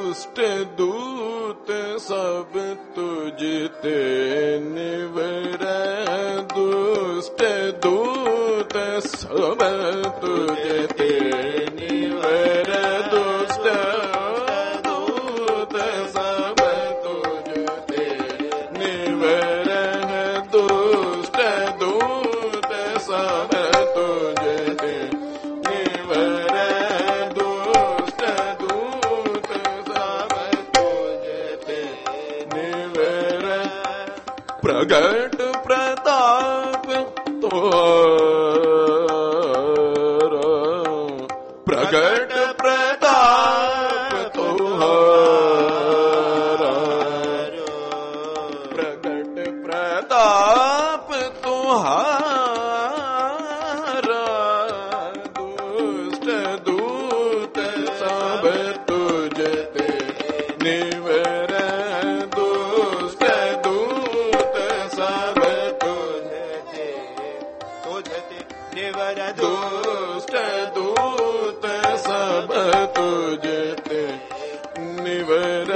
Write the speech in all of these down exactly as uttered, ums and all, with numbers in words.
दुष्ट दूत सब तुझ ते निवर दुष्ट दूत सब तुझ ते निवर दुष्ट दूत सब तुझ ते निवर दुष्ट दूत सब तुझ ते निवर दुष्ट दूत सब तुझ ते निवर प्रगट प्रताप तोहारा प्रगट प्रताप तोहारा प्रगट प्रताप तोहारा दुष्ट दूत सब तुझ ते निवर दुष्ट दूत सब तुझ ते तुझ ते निवर दुष्ट दूत सब तुझ ते निवर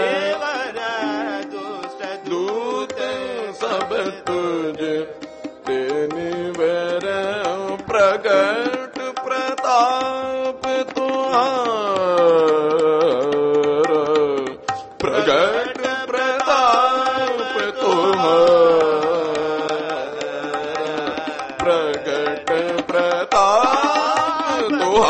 दुष्ट दूत सब तुझ ते निवर प्रगट प्रताप तुम्हारा प्रगट प्रताप तुम्हारा प्रगट प्रताप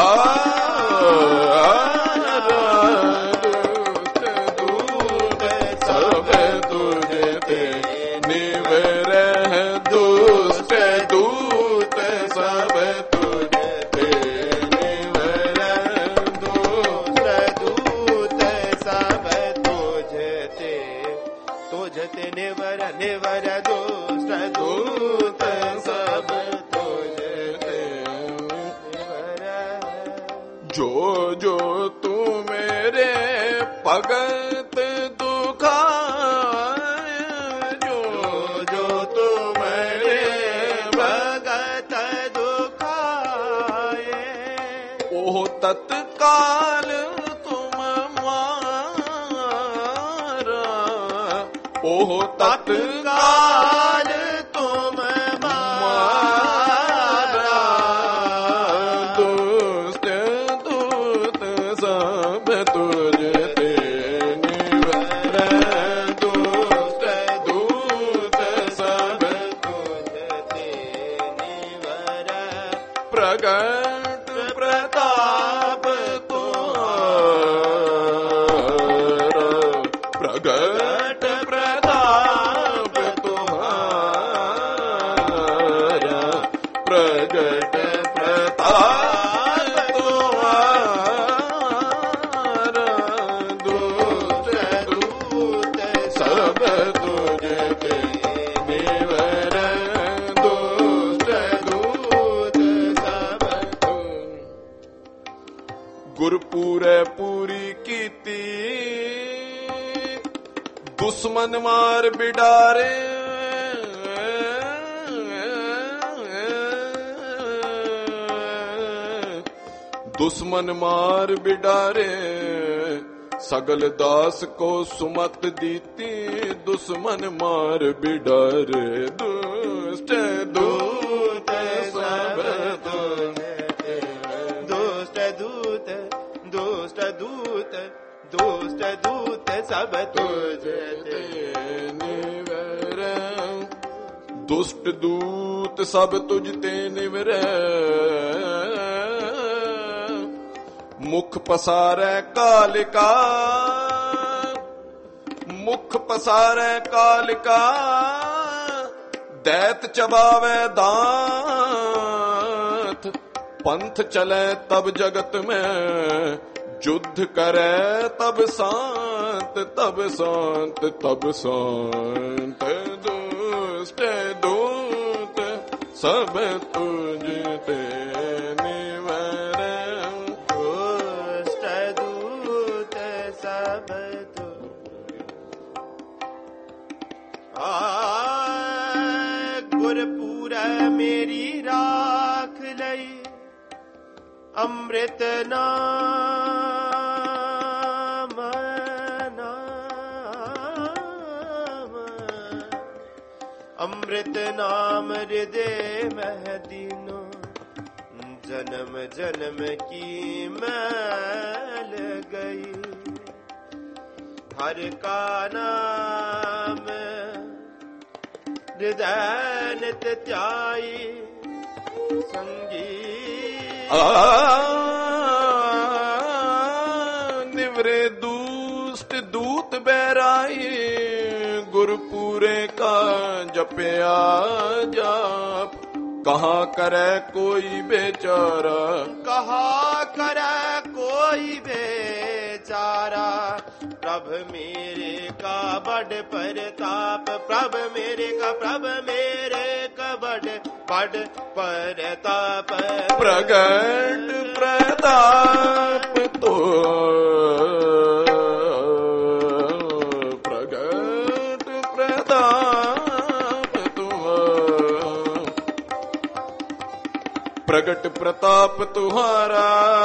तुम्हारा दुष्ट दूत सब तुझ ते निवर दुष्ट दूत सब तुझ ते निवर दुष्ट दूत सब तुझ ते तुझ ते निवर निवर दुष्ट दूत सब तुझ ते निवर जो जो तू मेरे भगत दुखाए जो जो तू मेरे भगत दुखाए ओह तत्काल तुम मारा ओह तत्काल तुम मारा दुष्ट दूत सब तुझ ते निवर दुष्ट दूत सब तुझ ते निवर प्रगट प्रताप तुम्हारा प्रगट प्रताप तुम्हारा प्रगट प्रताप तुम्हारा दुष्ट दूत सब तुझ ते निवर दुष्ट दूत सब तुझ गुरपुरे पूरी कीती दुश्मन मार बिडारे दुश्मन मार बिडारे सगल दास को सुमत दीती दुश्मन मार बिडारे दुष्ट दूत सब तुझ ते दुष्ट दूत दुष्ट दूत दुष्ट दूत सब तुझ ते निवर दुष्ट दूत सब तुझ ते निवर मुख पसारै कालिका मुख पसारै कालिका दैत चबावे दांत पंथ चले तब जगत में युद्ध करे तब शांत तब शांत तब शांत दुष्ट दूत सब तुझ ते निवर दुष्ट दूत सब गुरपुरा मेरी राख लई अमृत नाम अमृत नाम हृदय मह दीनो, जन्म जन्म की मैल गई। हर का नाम हृदय नित ध्याई, संगीत निवरे दूस्त दूत बैराई, गुरपुरे का जपया जाप, कहाँ करे कोई बेचारा, कहाँ करे कोई बेचारा। प्रभ मेरे का बड़ परताप, प्रभ मेरे का प्रभ मेरे का बड़ बड़ परताप। प्रगट प्रताप तो प्रगट प्रताप तो प्रगट प्रताप तुम्हारा।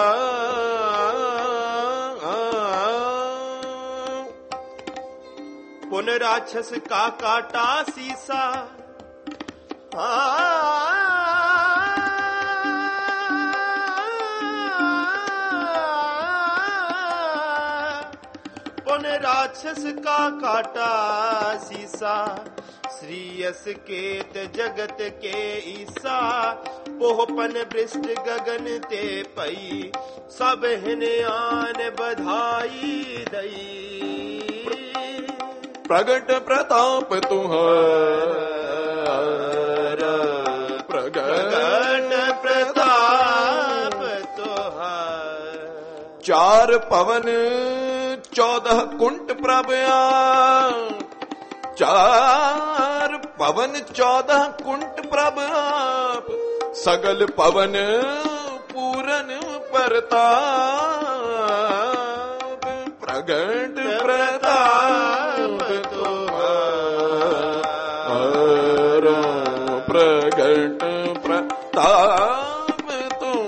पुन राक्षस का काटा सीसा, पुन राक्षस का काटा सीसा, श्रीयस केत जगत के ईसा। पोहपन वृष्ट गगन ते पई, सब हिन आन बधाई दई। प्रगट प्रताप तुम्हारा, प्रगट प्रताप तुम्हारा। चार पवन चौदह कुंट प्रभया, चार पवन चौदह कुंट प्रभाप, सगल पवन पूरन परताप। प्रगट प्रताप तुम्हारा, प्रगट प्रताप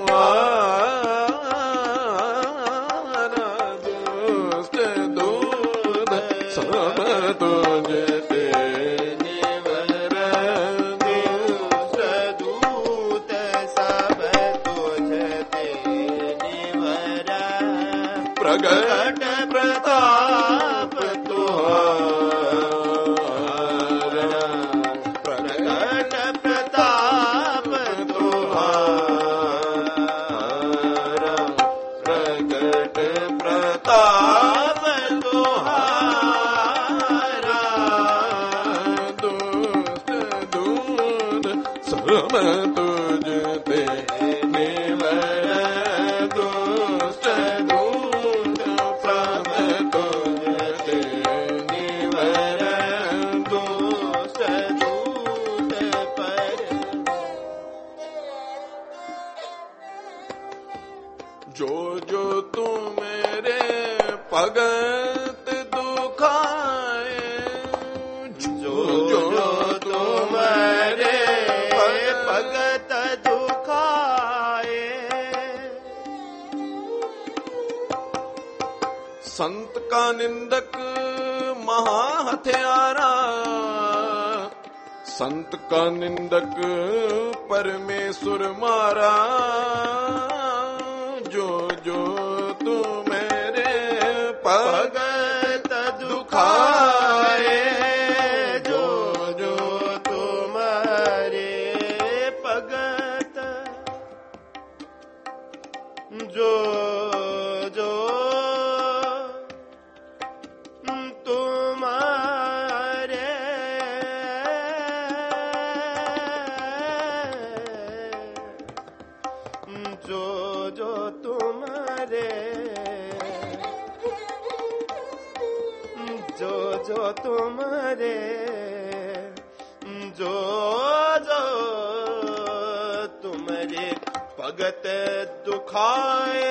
तुम्हारा। दुष्ट दूत सब तुझते निवर, दुष्ट दूत सब तुझते निवर। प्रगट प्रताप तुम्हारा, प्रगट प्रताप तुम्हारा, प्रगट प्रताप तुम्हारा। दुष्ट दूत सब तुझते निवर, दुष्ट दूत सब तुझते निवर, दुष्ट दूत पर। जो जो तू मेरे भगत दुखाए, जो जो तू मेरे भगत दुखाए। संत का निंदक महा हथियारा, संत का निंदक परमेश्वर मारा। जो जो तू मेरे भगत दुखाए, जो जो तुम्हारे भगत, जो जो तुम्हारे जो जो तुम्हारे, जो जो तुम्हारे, जो जो तुम्हारे भगत दुखाए।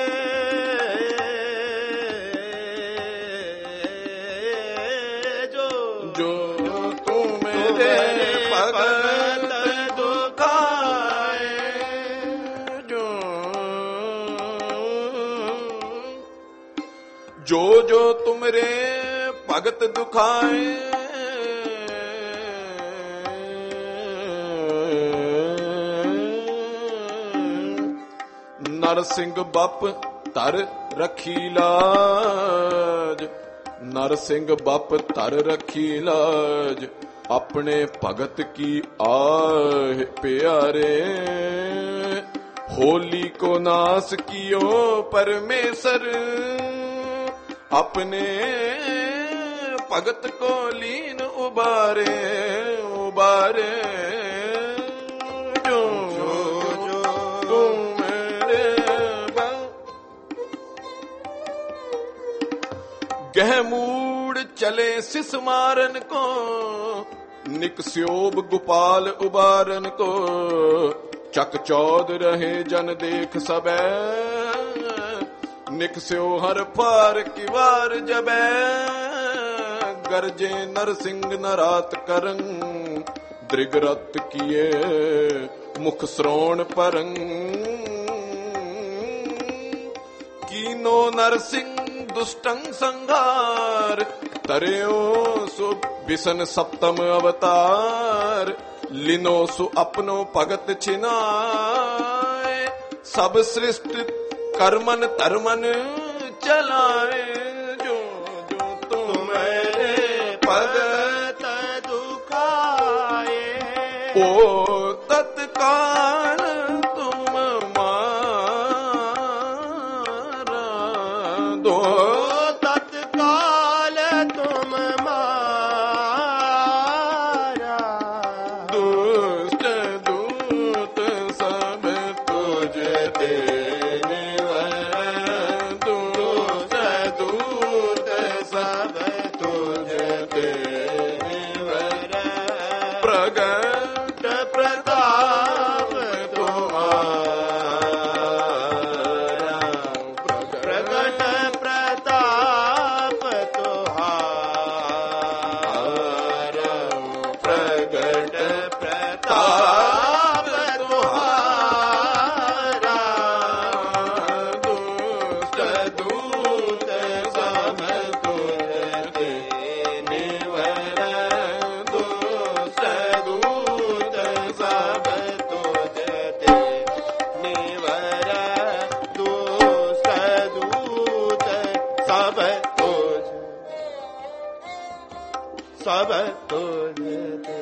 जो जो तुम मेरे भगत दुखाए, जो जो जो तुमरे भगत दुखाए। ਨਰ ਸਿੰਘ ਬੱਪ ਧਰ ਰੱਖੀ ਲਾਜ। ਨਰ ਸਿੰਘ ਬੱਪ ਧਰ ਰੱਖੀ ਲਾਜ, ਆਪਣੇ ਭਗਤ ਕੀ ਆਹ ਪਿਆਰੇ। होली को नाश कियो परमेश्वर, अपने भगत को लीन उबारे उबारे। जो जो जो तू मेरे गहमूड़ चले सिस मारन को, निकस्योब गोपाल उबारन को। चक चौद रहे जन देख सबै, निकस्यो हर पार की वार जबै। गरजे नर सिंह नरात करं, दृगरत किए मुख श्रोण परं। कीनो नर सिंह दुष्टं संहार, तरेओ सो बिसन सप्तम अवतार। लिनो सु अपनो भगत छिनाए, सब सृष्टि कर्मन धर्मन चलाए। जो जो तुम मेरे भगत दुखाए, ओ तत्काल तुम मारा दो। तत्काल तुम सब तुझे दे,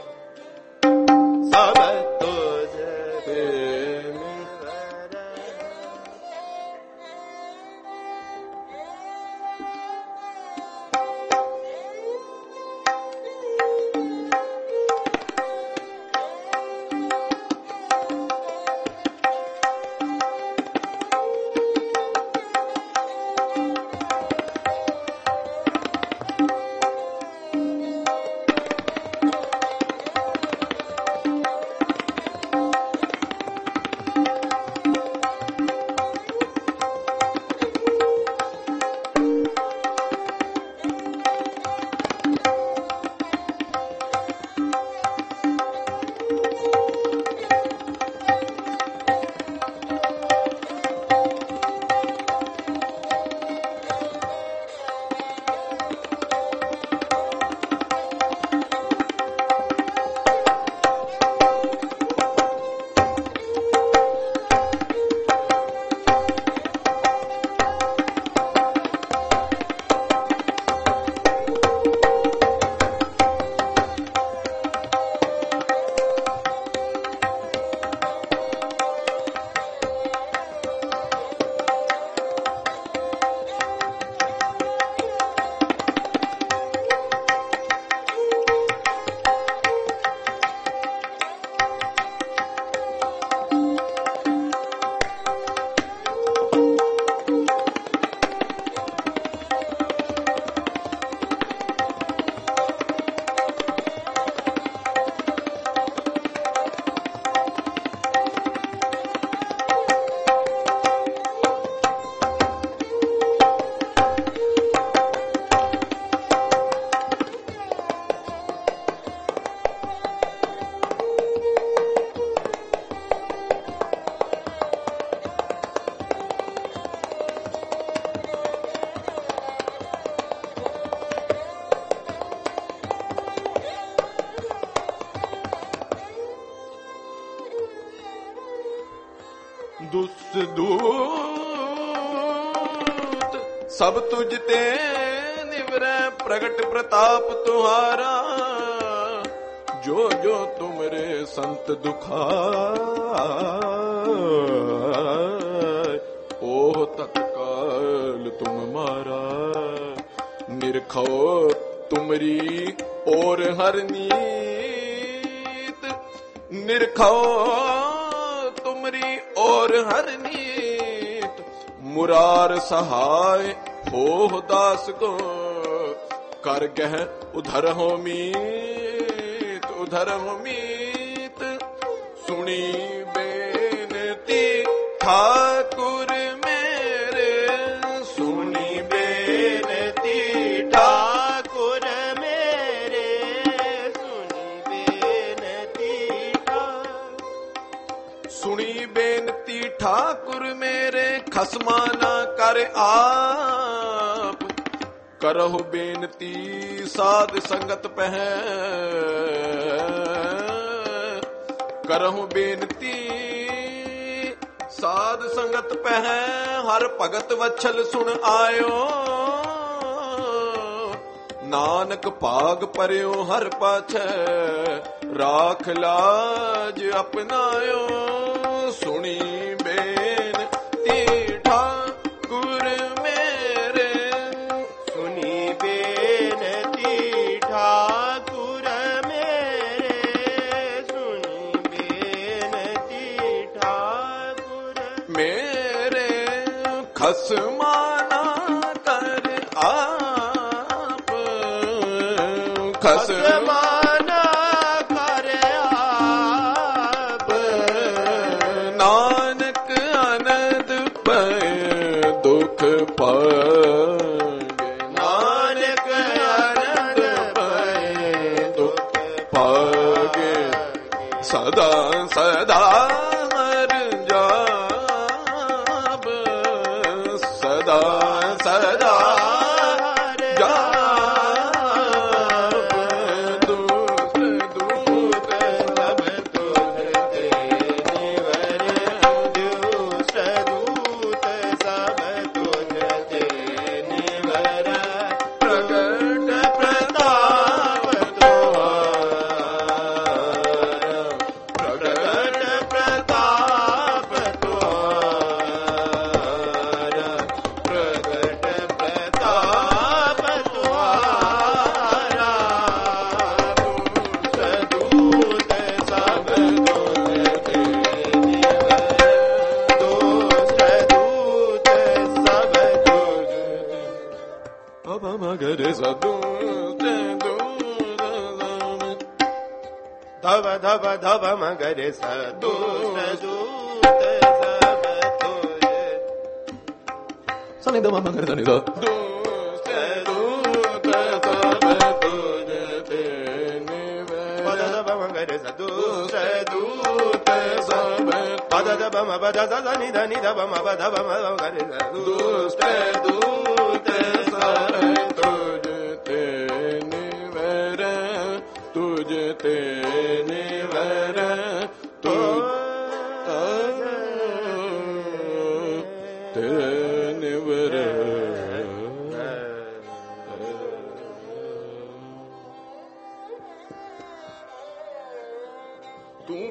सब तुझे दे। दुष्ट दूत सब तुझ ते निवरै प्रगट प्रताप तुम्हारा जो जो तुमरे संत दुखाए ओह तत्काल तुम मारा निरखो तुमरी और हर नीत निरखो तुमरी और हर नीत मुरार सहाय हो दास को कर गह उधर हो मीत उधर हो मीत सुनी बेनती ठाकुर मेरे सुनी बेनती ठाकुर मेरे सुनी बेनती सुनी बेनती ठाकुर मेरे खसमा ना कर आप करहु बेनती साध संगत पह करहु बेनती साध संगत पह हर भगत वच्छल सुन आयो नानक भाग परयो हर पाछै राख लाज अपनायो सुनी बेनती ठाकुर मेरे सुनी बेनती ठाकुर मेरे सुनी बेनती ठाकुर मेरे खसमाना कर आप खसमाना कर आप नानक आनंद पे दुख पागे नानक आनंद पे दुख पागे सदा सदा मर जाब सदा सदा धव धव धव मगरे सदू सदूत सब तुझे सनि धव मगरे सनि ध दूत सब तुझे तेने पद धव मगरे सदू सदूत सब पद धव म पद सनि धनि धव म पद धव मगरे सदू दूत सब तुझे